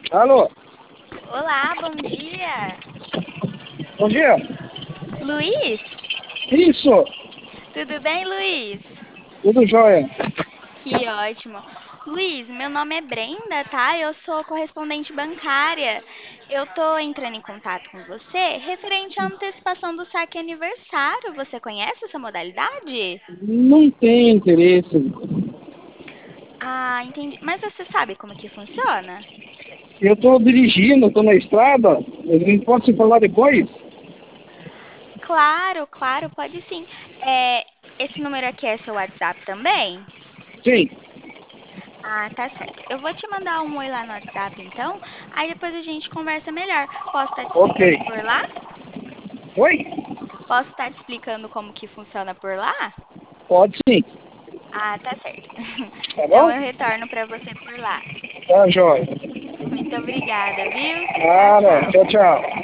Alô, Olá, bom dia. bom dia. Luiz? Isso, Tudo bem, Luiz? tudo jóia. Que ótimo. Luiz, meu nome é Brenda, tá? Eu sou correspondente bancária. Eu tô entrando em contato com você referente à antecipação do saque aniversário. Você conhece essa modalidade? Não tem interesse. Ah, entendi. Mas você sabe como que funciona? Eu estou dirigindo, estou na estrada. A gente pode se falar depois? Claro, claro, pode sim. Esse número aqui é seu WhatsApp também? Sim, Ah, tá certo. Eu vou te mandar um oi lá no WhatsApp, então. Aí depois a gente conversa melhor. Posso estar te ok. explicando por lá? Oi? Posso estar te explicando como que funciona por lá? Pode sim, Ah, tá certo. tá Então bom? eu retorno para você por lá. Tá jóia. Muito obrigada, viu? Tchau, Cara, tchau. tchau, tchau.